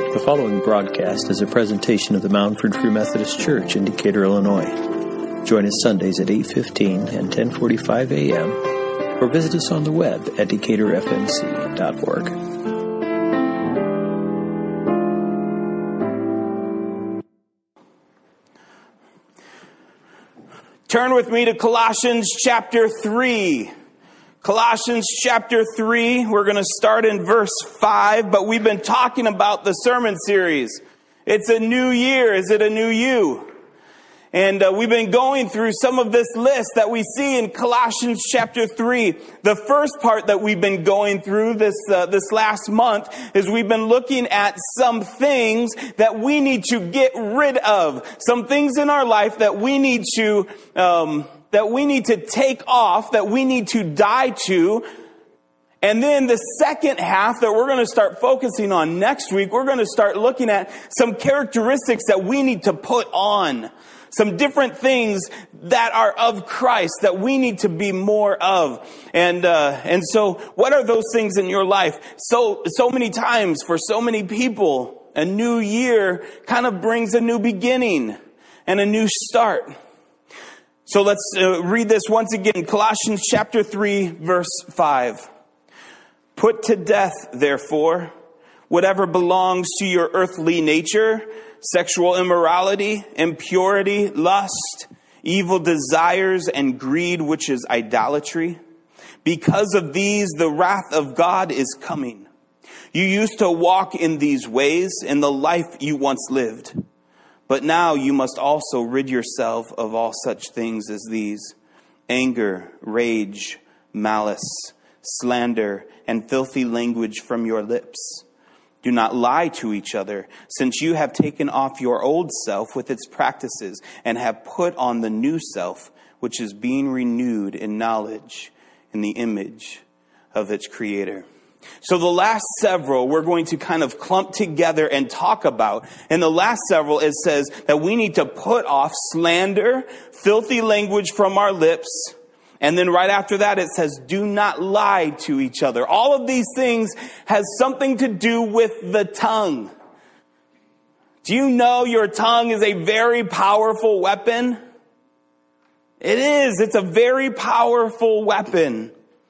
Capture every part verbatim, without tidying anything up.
The following broadcast is a presentation of the Moundford Free Methodist Church in Decatur, Illinois. Join us Sundays at eight fifteen and ten forty-five a.m. or visit us on the web at decatur f m c dot org. Turn with me to Colossians chapter three. Colossians chapter three, we're going to start in verse five, but we've been talking about the sermon series. It's a new year. Is it a new you? And uh, we've been going through some of this list that we see in Colossians chapter three. The first part that we've been going through this uh, this last month is we've been looking at some things that we need to get rid of. Some things in our life that we need to um, that we need to take off, that we need to die to. And then the second half that we're going to start focusing on next week, we're going to start looking at some characteristics that we need to put on. Some different things that are of Christ that we need to be more of. And, uh, and so what are those things in your life? So, so many times for so many people, a new year kind of brings a new beginning and a new start. So let's uh, read this once again. Colossians chapter three, verse five. Put to death, therefore, whatever belongs to your earthly nature, sexual immorality, impurity, lust, evil desires, and greed, which is idolatry. Because of these, the wrath of God is coming. You used to walk in these ways in the life you once lived. But now you must also rid yourself of all such things as these: anger, rage, malice, slander, and filthy language from your lips. Do not lie to each other, since you have taken off your old self with its practices and have put on the new self, which is being renewed in knowledge in the image of its creator. So the last several we're going to kind of clump together and talk about. In the last several, it says that we need to put off slander, filthy language from our lips. And then right after that, it says, do not lie to each other. All of these things has something to do with the tongue. Do you know your tongue is a very powerful weapon? It is. It's a very powerful weapon.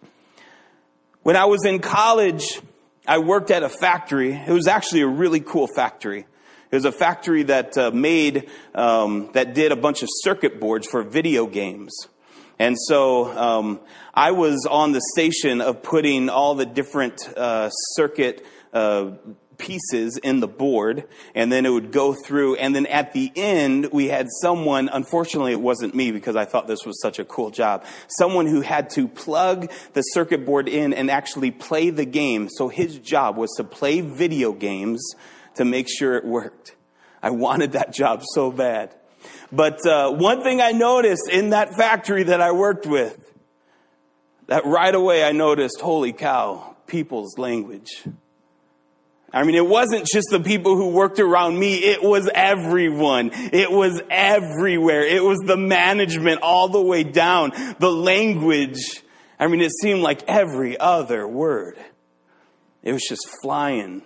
When I was in college, I worked at a factory. It was actually a really cool factory. It was a factory that uh, made, um, that did a bunch of circuit boards for video games. And so um, I was on the station of putting all the different uh, circuit uh, pieces in the board, and then it would go through. And then at the end, we had someone, unfortunately it wasn't me because I thought this was such a cool job, someone who had to plug the circuit board in and actually play the game. So his job was to play video games to make sure it worked. I wanted that job so bad. But uh, one thing I noticed in that factory that I worked with, that right away I noticed, holy cow, people's language. I mean, it wasn't just the people who worked around me. It was everyone. It was everywhere. It was the management all the way down. The language, I mean, it seemed like every other word. It was just flying.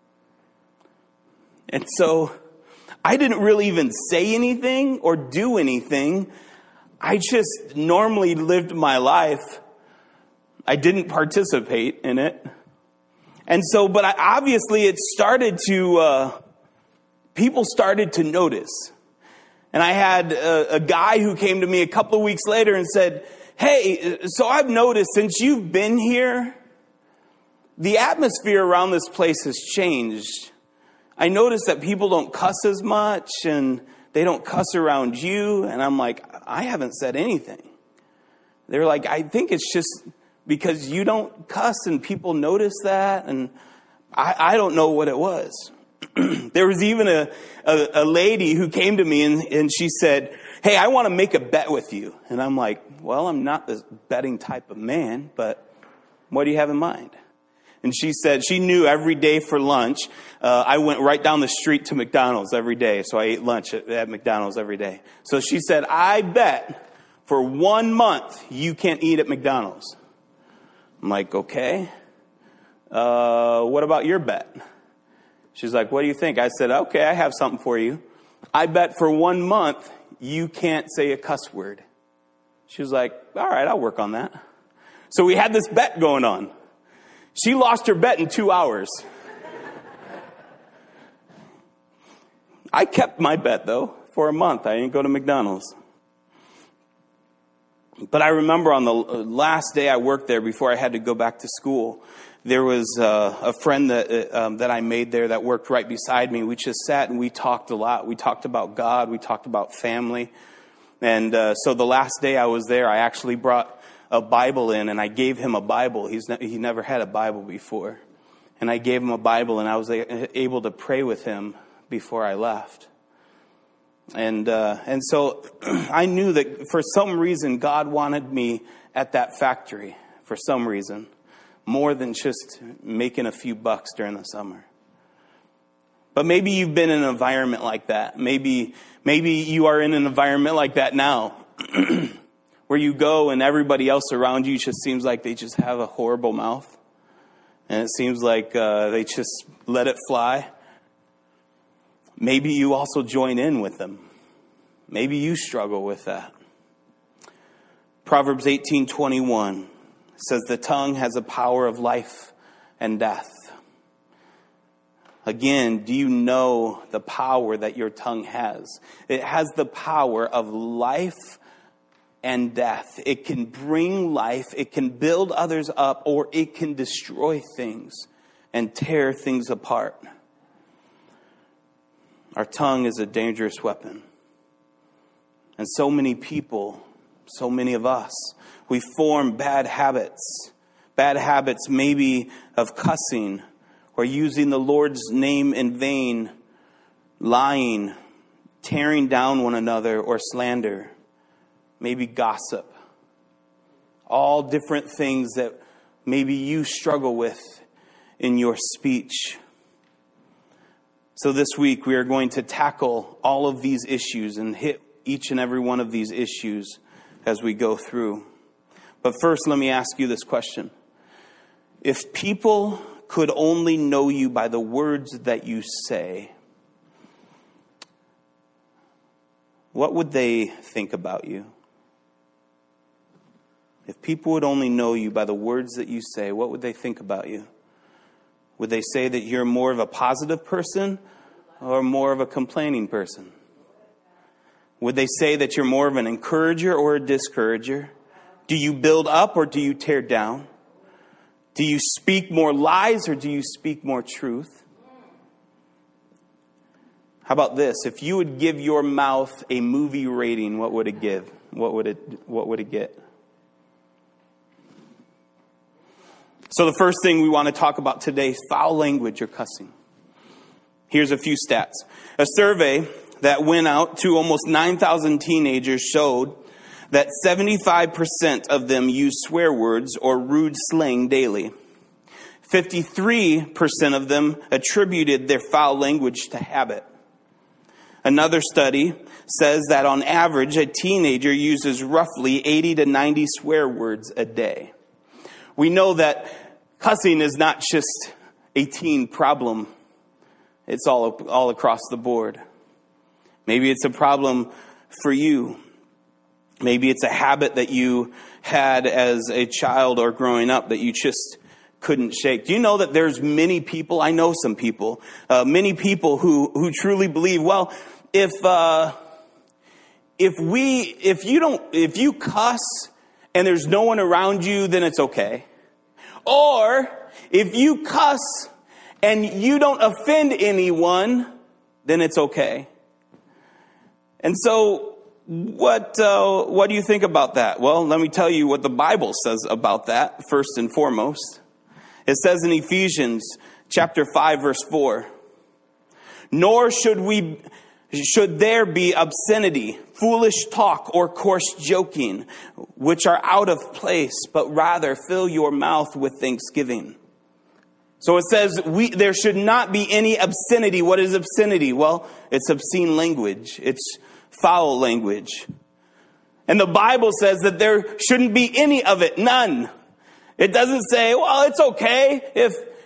And so I didn't really even say anything or do anything. I just normally lived my life. I didn't participate in it. And so, but I, obviously it started to, uh, people started to notice. And I had a, a guy who came to me a couple of weeks later and said, hey, so I've noticed since you've been here, the atmosphere around this place has changed. I noticed that people don't cuss as much and they don't cuss around you. And I'm like, I haven't said anything. They're like, I think it's just because you don't cuss and people notice that. And I, I don't know what it was. There was even a, a, a lady who came to me and, and she said, hey, I want to make a bet with you. And I'm like, well, I'm not this betting type of man, but what do you have in mind? And she said she knew every day for lunch, uh, I went right down the street to McDonald's every day. So I ate lunch at, at McDonald's every day. So she said, I bet for one month you can't eat at McDonald's. I'm like, okay. Uh, what about your bet? She's like, what do you think? I said, okay, I have something for you. I bet for one month you can't say a cuss word. She was like, all right, I'll work on that. So we had this bet going on. She lost her bet in two hours. I kept my bet, though, for a month. I didn't go to McDonald's. But I remember on the last day I worked there before I had to go back to school, there was uh, a friend that um, that I made there that worked right beside me. We just sat and we talked a lot. We talked about God. We talked about family. And uh, so the last day I was there, I actually brought a Bible in, and I gave him a Bible. He's ne- he never had a Bible before. And I gave him a Bible, and I was a- able to pray with him before I left. And uh, and so I knew that for some reason God wanted me at that factory, for some reason, more than just making a few bucks during the summer. But maybe you've been in an environment like that. Maybe maybe you are in an environment like that now, where you go and everybody else around you just seems like they just have a horrible mouth. And it seems like uh, they just let it fly. Maybe you also join in with them. Maybe you struggle with that. Proverbs eighteen twenty-one says the tongue has a power of life and death. Again, do you know the power that your tongue has? It has the power of life and death. It can bring life, it can build others up, or it can destroy things and tear things apart. Our tongue is a dangerous weapon. And so many people, so many of us, we form bad habits. Bad habits maybe of cussing or using the Lord's name in vain, lying, tearing down one another, or slander. Maybe gossip. All different things that maybe you struggle with in your speech. So this week we are going to tackle all of these issues and hit each and every one of these issues as we go through. But first, let me ask you this question. If people could only know you by the words that you say, what would they think about you? If people would only know you by the words that you say, what would they think about you? Would they say that you're more of a positive person or more of a complaining person? Would they say that you're more of an encourager or a discourager? Do you build up or do you tear down? Do you speak more lies or do you speak more truth? How about this? If you would give your mouth a movie rating, what would it give? What would it, what would it get? So the first thing we want to talk about today is foul language or cussing. Here's a few stats. A survey that went out to almost nine thousand teenagers showed that seventy-five percent of them use swear words or rude slang daily. fifty-three percent of them attributed their foul language to habit. Another study says that on average, a teenager uses roughly eighty to ninety swear words a day. We know that cussing is not just a teen problem. It's all, all across the board. Maybe it's a problem for you. Maybe it's a habit that you had as a child or growing up that you just couldn't shake. Do you know that there's many people, I know some people, uh, many people who, who truly believe, well, if, uh, if we, if you don't, if you cuss and there's no one around you, then it's okay. Or if you cuss and you don't offend anyone, then it's okay. And so what uh, what do you think about that? Well, let me tell you what the Bible says about that, first and foremost. It says in Ephesians chapter five, verse four, nor should we should there be obscenity, foolish talk, or coarse joking, which are out of place, but rather fill your mouth with thanksgiving. So it says we there should not be any obscenity. What is obscenity? Well, it's obscene language. It's foul language. And the Bible says that there shouldn't be any of it, none. It doesn't say, well, it's okay if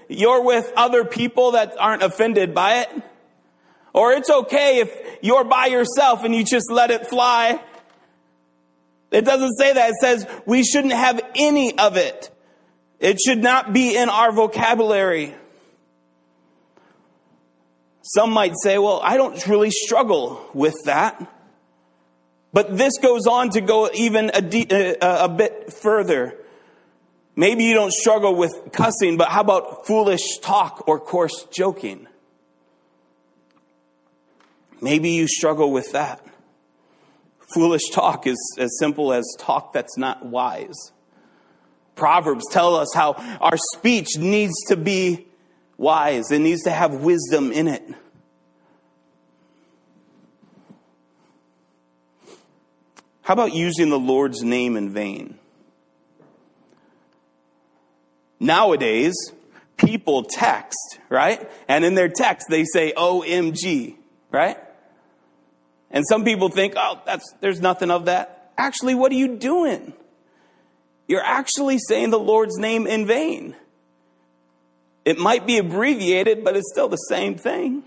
you're with other people that aren't offended by it. Or it's okay if you're by yourself and you just let it fly. It doesn't say that. It says we shouldn't have any of it. It should not be in our vocabulary. Some might say, well, I don't really struggle with that. But this goes on to go even a, de- a, a bit further. Maybe you don't struggle with cussing, but how about foolish talk or coarse joking? Maybe you struggle with that. Foolish talk is as simple as talk that's not wise. Proverbs tell us how our speech needs to be wise. It needs to have wisdom in it. How about using the Lord's name in vain? Nowadays, people text, right? And in their text, they say O M G, right? And some people think, oh, that's there's nothing of that. Actually, what are you doing? You're actually saying the Lord's name in vain. It might be abbreviated, but it's still the same thing.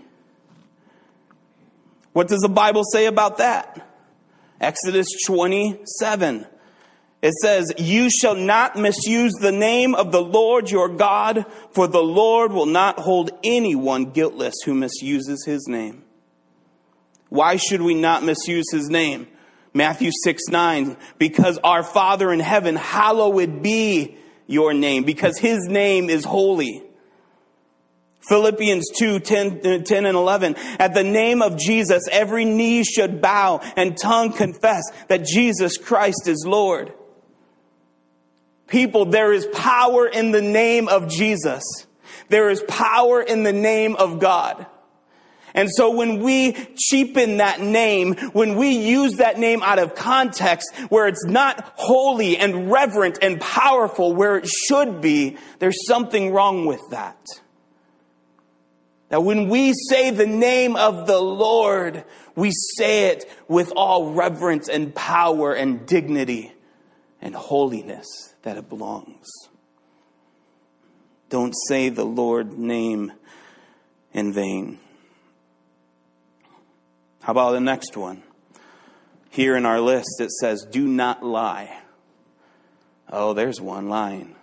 What does the Bible say about that? Exodus twenty-seven. It says, you shall not misuse the name of the Lord your God, for the Lord will not hold anyone guiltless who misuses his name. Why should we not misuse his name? Matthew six nine, because our Father in heaven, hallowed be your name, because his name is holy. Philippians two ten, ten and eleven, at the name of Jesus, every knee should bow and tongue confess that Jesus Christ is Lord. People, there is power in the name of Jesus. There is power in the name of God. And so when we cheapen that name, when we use that name out of context, where it's not holy and reverent and powerful where it should be, there's something wrong with that. That when we say the name of the Lord, we say it with all reverence and power and dignity and holiness that it belongs. Don't say the Lord's name in vain. How about the next one? Here in our list it says, do not lie. Oh, there's one, lying.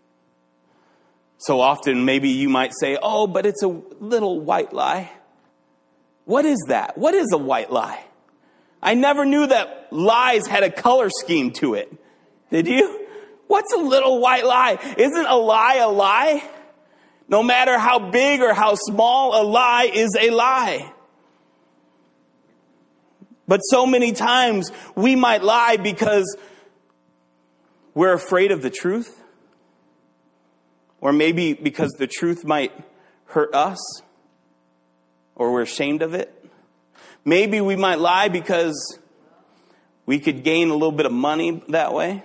So often maybe you might say, oh, but it's a little white lie. What is that? What is a white lie? I never knew that lies had a color scheme to it. Did you? What's a little white lie? Isn't a lie a lie? No matter how big or how small, a lie is a lie. But so many times we might lie because we're afraid of the truth. Or maybe because the truth might hurt us. Or we're ashamed of it. Maybe we might lie because we could gain a little bit of money that way.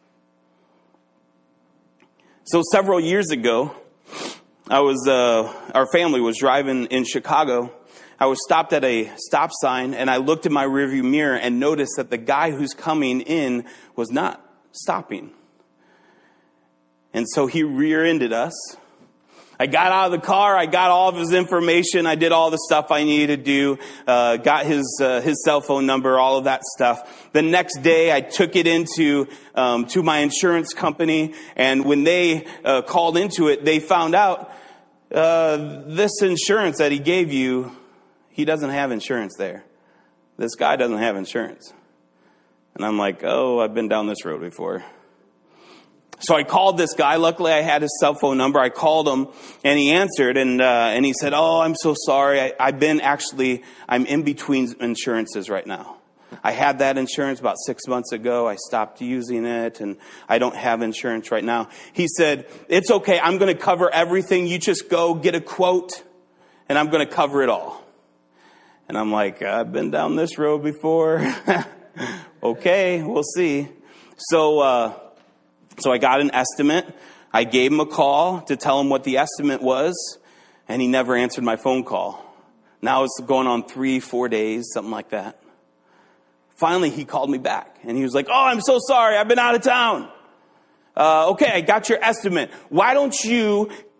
So several years ago, I was, uh, our family was driving in Chicago. I was stopped at a stop sign and I looked in my rearview mirror and noticed that the guy who's coming in was not stopping. And so he rear-ended us. I got out of the car. I got all of his information. I did all the stuff I needed to do. Uh, got his uh, his cell phone number, all of that stuff. The next day, I took it into um, to my insurance company, and when they uh, called into it, they found out uh, this insurance that he gave you, he doesn't have insurance there. This guy doesn't have insurance. And I'm like, oh, I've been down this road before. So I called this guy. Luckily, I had his cell phone number. I called him, and he answered, and uh, and he said, "Oh, I'm so sorry. I, I've been actually, I'm in between insurances right now. I had that insurance about six months ago. I stopped using it, and I don't have insurance right now." He said, "It's okay. I'm going to cover everything. You just go get a quote, and I'm going to cover it all." And I'm like, I've been down this road before. Okay, we'll see. So. Uh, So I got an estimate. I gave him a call to tell him what the estimate was, and he never answered my phone call. Now it's going on three, four days, something like that. Finally, he called me back, and he was like, "Oh, I'm so sorry. I've been out of town. Uh, okay, I got your estimate. Why don't you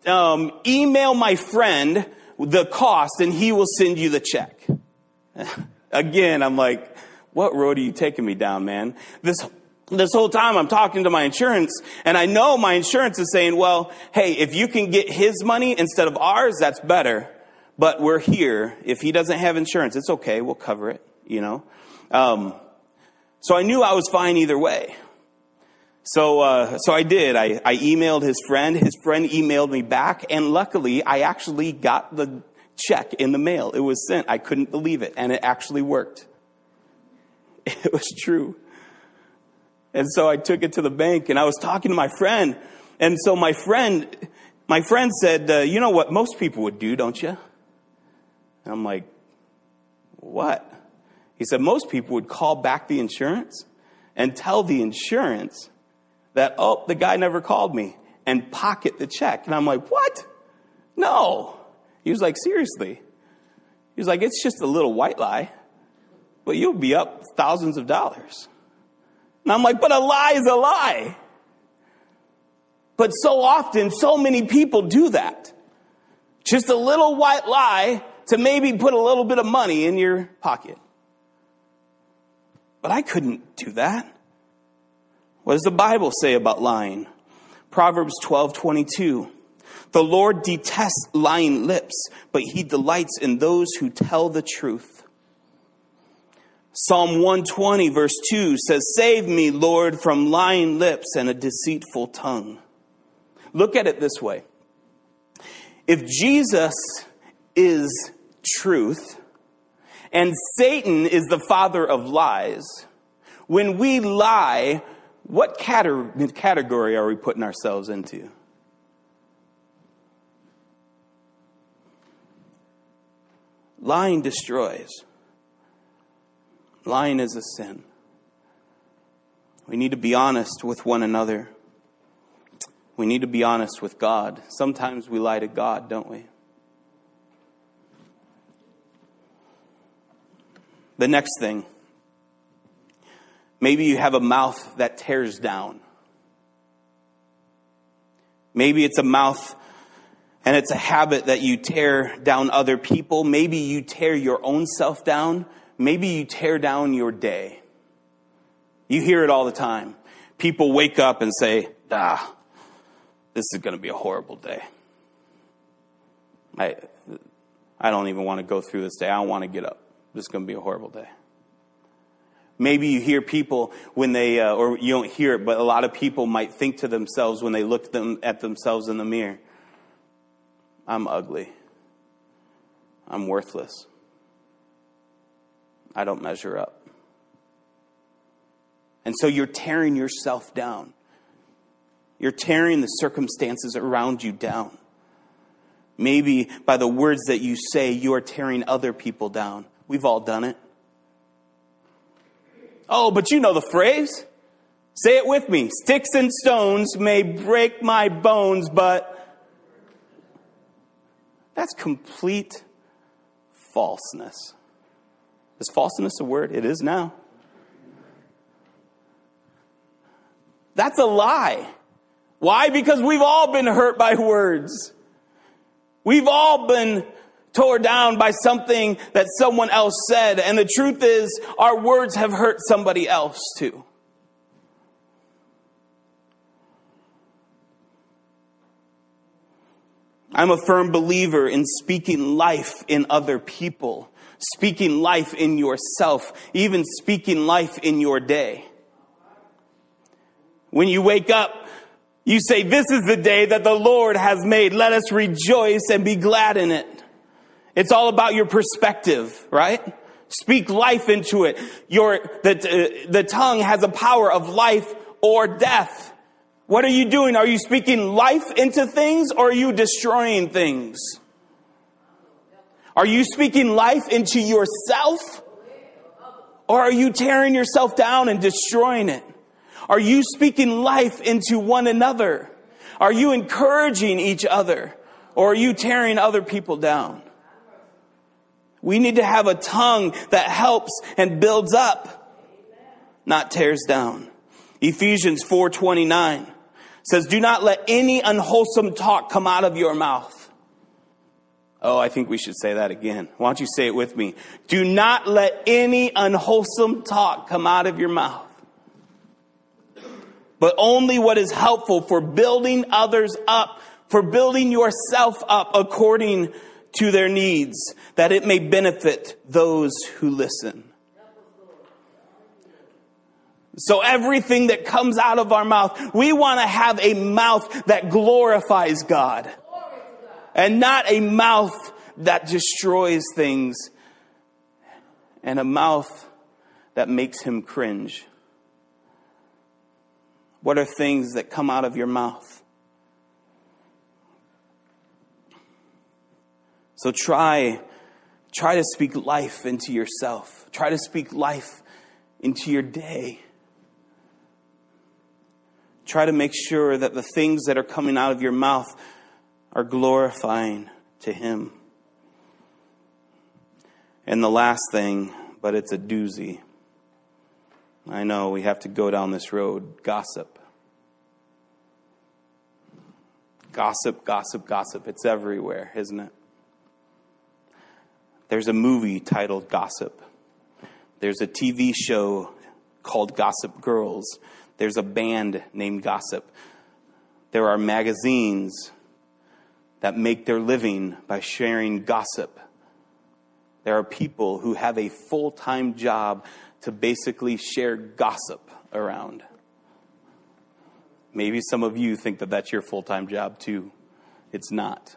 um, email my friend the cost and he will send you the check. Again, I'm like, what road are you taking me down, man? This This whole time I'm talking to my insurance, and I know my insurance is saying, well, hey, if you can get his money instead of ours, that's better. But we're here. If he doesn't have insurance, it's okay. We'll cover it, you know. Um, so I knew I was fine either way. So uh, so I did. I, I emailed his friend. His friend emailed me back, and luckily I actually got the check in the mail. It was sent. I couldn't believe it, and it actually worked. It was true. And so I took it to the bank, and I was talking to my friend. And so my friend, my friend said, uh, you know what most people would do, don't you? And I'm like, what? He said, most people would call back the insurance and tell the insurance that, oh, the guy never called me, and pocket the check. And I'm like, what? No. He was like, seriously. He was like, it's just a little white lie, but you'll be up thousands of dollars. And I'm like, but a lie is a lie. But so often, so many people do that. Just a little white lie to maybe put a little bit of money in your pocket. But I couldn't do that. What does the Bible say about lying? Proverbs twelve twenty-two. The Lord detests lying lips, but he delights in those who tell the truth. Psalm one twenty verse two says, save me, Lord, from lying lips and a deceitful tongue. Look at it this way. If Jesus is truth and Satan is the father of lies, when we lie, what category are we putting ourselves into? Lying destroys. Lying is a sin. We need to be honest with one another. We need to be honest with God. Sometimes we lie to God, don't we? The next thing. Maybe you have a mouth that tears down. Maybe it's a mouth and it's a habit that you tear down other people. Maybe you tear your own self down. Maybe you tear down your day. You hear it all the time. People wake up and say, ah, this is going to be a horrible day. I I don't even want to go through this day. I don't want to get up. This is going to be a horrible day. Maybe you hear people when they, uh, or you don't hear it, but a lot of people might think to themselves when they look them at themselves in the mirror, I'm ugly. I'm worthless. I don't measure up. And so you're tearing yourself down. You're tearing the circumstances around you down. Maybe by the words that you say, you are tearing other people down. We've all done it. Oh, but you know the phrase. Say it with me. Sticks and stones may break my bones, but that's complete falseness. Is falseness a word? It is now. That's a lie. Why? Because we've all been hurt by words. We've all been tore down by something that someone else said. And the truth is, our words have hurt somebody else too. I'm a firm believer in speaking life in other people, speaking life in yourself, even speaking life in your day. When you wake up, you say, this is the day that the Lord has made. Let us rejoice and be glad in it. It's all about your perspective, right? Speak life into it. Your the, uh, the tongue has a power of life or death. What are you doing? Are you speaking life into things, or are you destroying things? Are you speaking life into yourself, or are you tearing yourself down and destroying it? Are you speaking life into one another? Are you encouraging each other, or are you tearing other people down? We need to have a tongue that helps and builds up, not tears down. Ephesians four twenty-nine It says, do not let any unwholesome talk come out of your mouth. Oh, I think we should say that again. Why don't you say it with me? Do not let any unwholesome talk come out of your mouth, but only what is helpful for building others up, for building yourself up according to their needs, that it may benefit those who listen. So everything that comes out of our mouth, we want to have a mouth that glorifies God, and not a mouth that destroys things, and a mouth that makes him cringe. What are things that come out of your mouth? So try, try to speak life into yourself. Try to speak life into your day. Try to make sure that the things that are coming out of your mouth are glorifying to him. And the last thing, but it's a doozy. I know we have to go down this road. Gossip. Gossip, gossip, gossip. It's everywhere, isn't it? There's a movie titled Gossip. There's a T V show called Gossip Girls. There's a band named Gossip. There are magazines that make their living by sharing gossip. There are people who have a full-time job to basically share gossip around. Maybe some of you think that that's your full-time job too. It's not.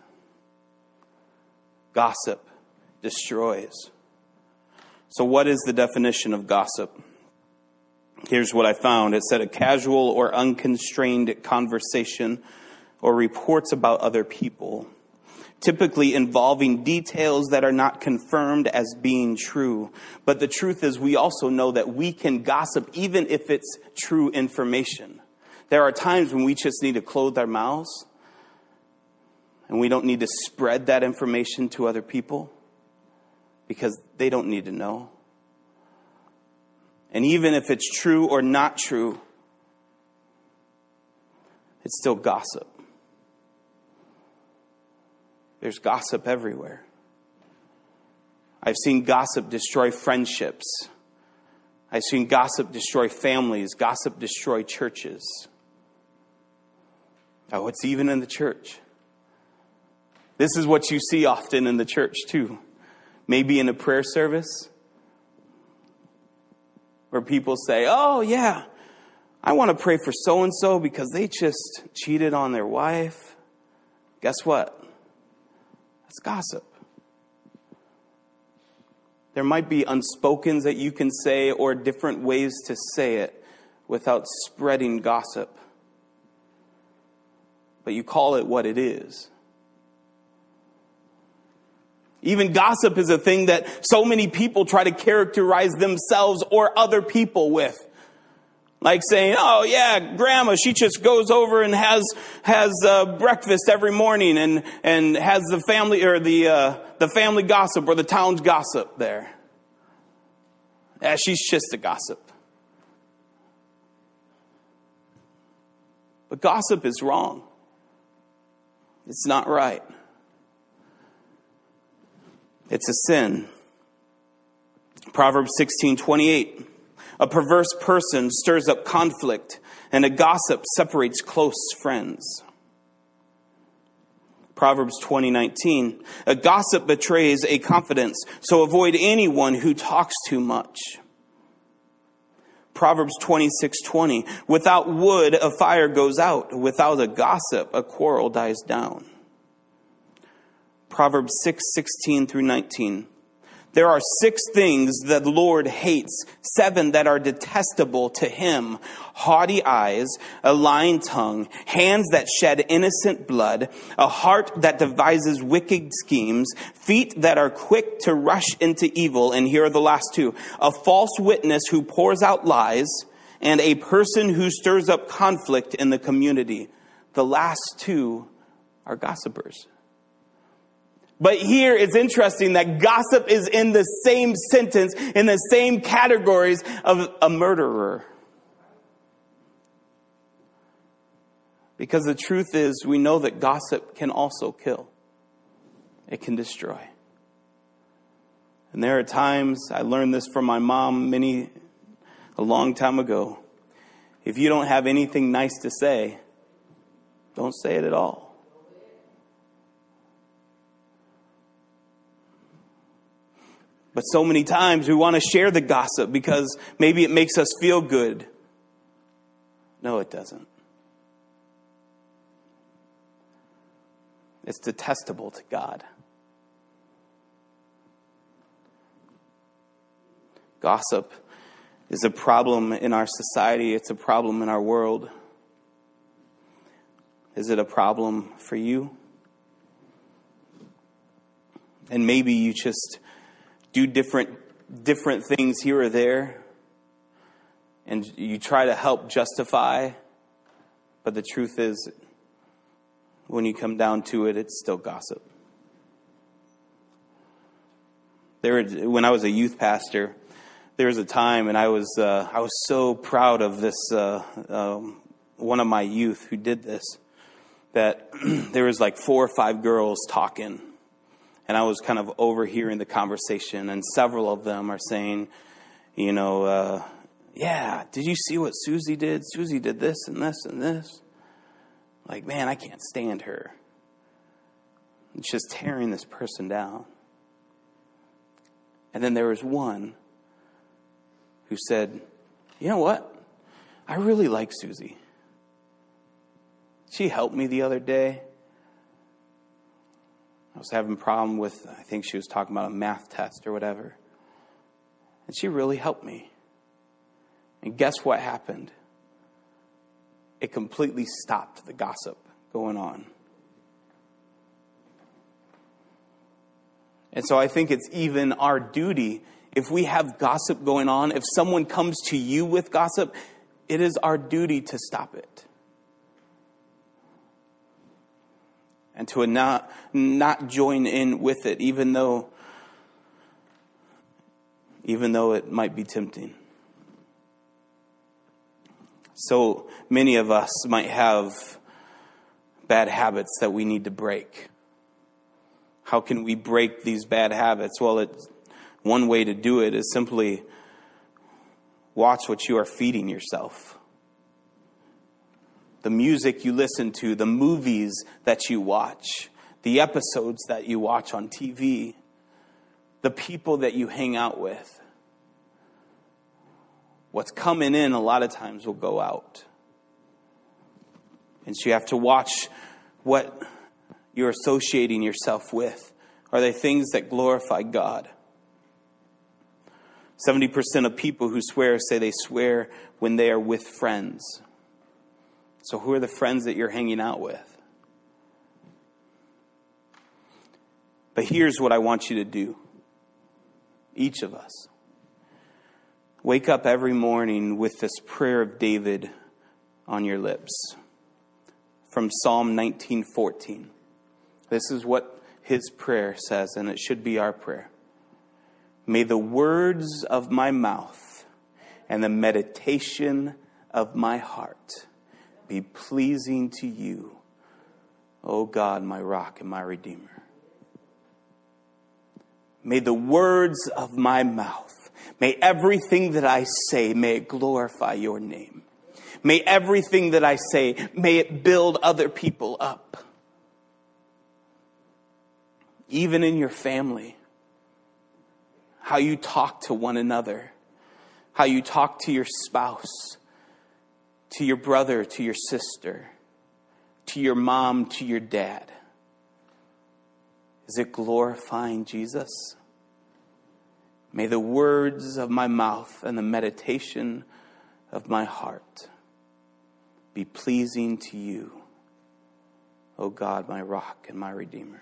Gossip destroys. So what is the definition of gossip? Here's what I found. It said a casual or unconstrained conversation or reports about other people, typically involving details that are not confirmed as being true. But the truth is, we also know that we can gossip even if it's true information. There are times when we just need to close our mouths and we don't need to spread that information to other people because they don't need to know. And even if it's true or not true, it's still gossip. There's gossip everywhere. I've seen gossip destroy friendships. I've seen gossip destroy families. Gossip destroy churches. Oh, it's even in the church. This is what you see often in the church too. Maybe in a prayer service where people say, oh yeah, I want to pray for so-and-so because they just cheated on their wife. Guess what? That's gossip. There might be unspokens that you can say or different ways to say it without spreading gossip. But you call it what it is. Even gossip is a thing that so many people try to characterize themselves or other people with. Like saying, oh yeah, grandma, she just goes over and has has uh, breakfast every morning and, and has the family or the uh, the family gossip or the town's gossip there. Yeah, she's just a gossip. But gossip is wrong. It's not right. It's a sin. Proverbs sixteen twenty-eight. A perverse person stirs up conflict, and a gossip separates close friends. Proverbs twenty nineteen. A gossip betrays a confidence, so avoid anyone who talks too much. Proverbs twenty-six twenty. Without wood, a fire goes out. Without a gossip, a quarrel dies down. Proverbs six sixteen through nineteen. There are six things that the Lord hates, seven that are detestable to him: haughty eyes, a lying tongue, hands that shed innocent blood, a heart that devises wicked schemes, feet that are quick to rush into evil. And here are the last two: a false witness who pours out lies, and a person who stirs up conflict in the community. The last two are gossipers. But here it's interesting that gossip is in the same sentence, in the same categories of a murderer. Because the truth is, we know that gossip can also kill. It can destroy. And there are times, I learned this from my mom many, a long time ago. If you don't have anything nice to say, don't say it at all. But so many times we want to share the gossip because maybe it makes us feel good. No, it doesn't. It's detestable to God. Gossip is a problem in our society. It's a problem in our world. Is it a problem for you? And maybe you just do different different things here or there, and you try to help justify, but the truth is, when you come down to it, it's still gossip. There, when I was a youth pastor, there was a time, and I was uh, I was so proud of this uh, um, one of my youth who did this, that there was like four or five girls talking, and I was kind of overhearing the conversation, and several of them are saying, you know, uh, yeah, did you see what Susie did? Susie did this and this and this. Like, man, I can't stand her. It's just tearing this person down. And then there was one who said, you know what? I really like Susie. She helped me the other day. I was having a problem with, I think she was talking about a math test or whatever. And she really helped me. And guess what happened? It completely stopped the gossip going on. And so I think it's even our duty, if we have gossip going on, if someone comes to you with gossip, it is our duty to stop it. And to not, not join in with it, even though, even though it might be tempting. So many of us might have bad habits that we need to break. How can we break these bad habits? Well, it's, one way to do it is simply watch what you are feeding yourself. The music you listen to, the movies that you watch, the episodes that you watch on T V, the people that you hang out with. What's coming in a lot of times will go out. And so you have to watch what you're associating yourself with. Are they things that glorify God? seventy percent of people who swear say they swear when they are with friends. So who are the friends that you're hanging out with? But here's what I want you to do. Each of us. Wake up every morning with this prayer of David on your lips. From Psalm nineteen fourteen. This is what his prayer says, and it should be our prayer. May the words of my mouth and the meditation of my heart be pleasing to you, O God, my rock and my redeemer. May the words of my mouth, may everything that I say, may it glorify your name. May everything that I say, may it build other people up. Even in your family, how you talk to one another, how you talk to your spouse, to your brother, to your sister, to your mom, to your dad. Is it glorifying Jesus? May the words of my mouth and the meditation of my heart be pleasing to you, O God, my rock and my redeemer.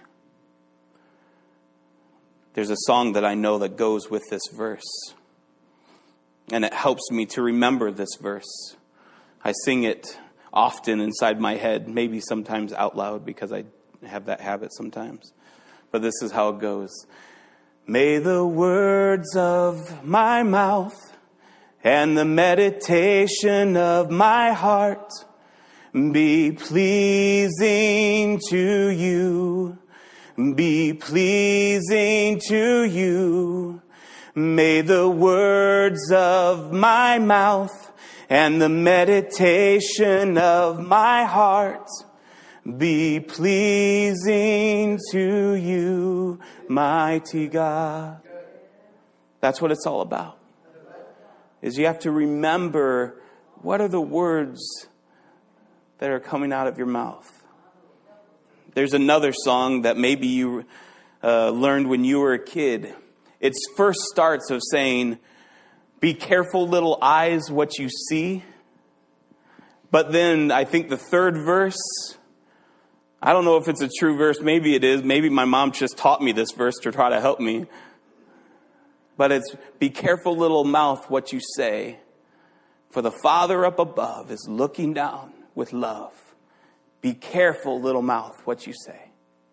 There's a song that I know that goes with this verse, and it helps me to remember this verse. I sing it often inside my head, maybe sometimes out loud because I have that habit sometimes. But this is how it goes. May the words of my mouth and the meditation of my heart be pleasing to you, be pleasing to you. May the words of my mouth and the meditation of my heart be pleasing to you, mighty God. That's what it's all about. Is you have to remember, what are the words that are coming out of your mouth? There's another song that maybe you uh, learned when you were a kid. It first starts of saying, be careful, little eyes, what you see. But then I think the third verse, I don't know if it's a true verse. Maybe it is. Maybe my mom just taught me this verse to try to help me. But it's, be careful, little mouth, what you say. For the Father up above is looking down with love. Be careful, little mouth, what you say.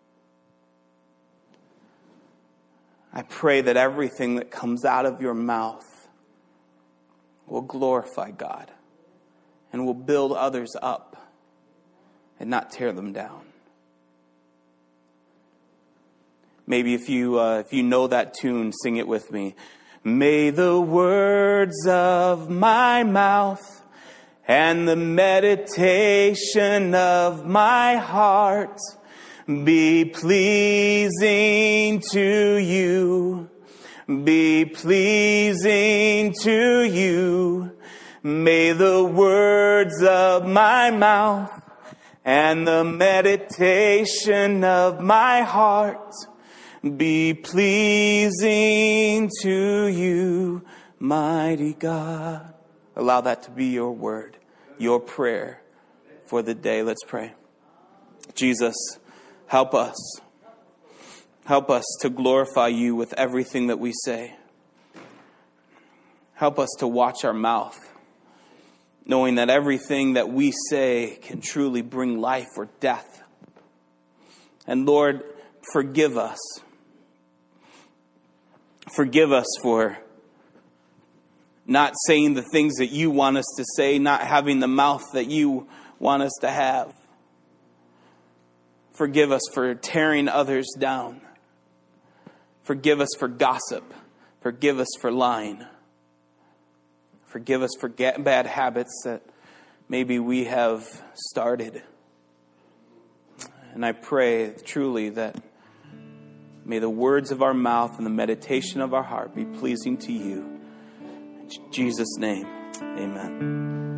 I pray that everything that comes out of your mouth will glorify God and will build others up and not tear them down. Maybe if you uh, if you know that tune, sing it with me. May the words of my mouth and the meditation of my heart be pleasing to you, be pleasing to you. May the words of my mouth and the meditation of my heart be pleasing to you, mighty God. Allow that to be your word, your prayer for the day. Let's pray. Jesus, help us. Help us to glorify you with everything that we say. Help us to watch our mouth, knowing that everything that we say can truly bring life or death. And Lord, forgive us. Forgive us for not saying the things that you want us to say, not having the mouth that you want us to have. Forgive us for tearing others down. Forgive us for gossip. Forgive us for lying. Forgive us for bad habits that maybe we have started. And I pray truly that may the words of our mouth and the meditation of our heart be pleasing to you. In Jesus' name, amen.